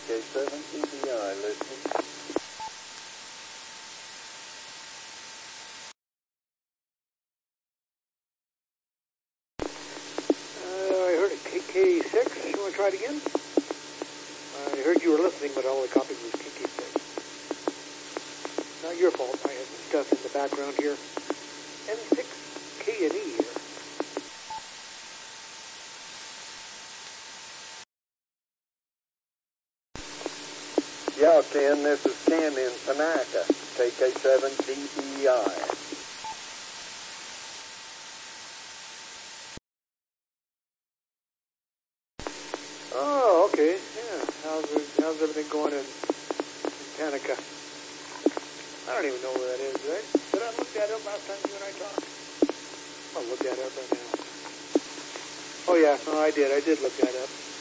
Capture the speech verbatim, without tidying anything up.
K seven D B I listening. Uh, I heard a K K six. You want to try it again? I heard you were listening, but all the copies was K K six. Not your fault. I had some stuff in the background here. N six K and E here. Yeah, Ken, this is Ken in Panaca, K K seven D B I. Oh, okay. Yeah. How's it, how's everything going in, in Panaca? I don't even know where that is, right? Did I look that up last time you and I talked? I'll look that up right now. Oh, yeah. No, I did. I did look that up.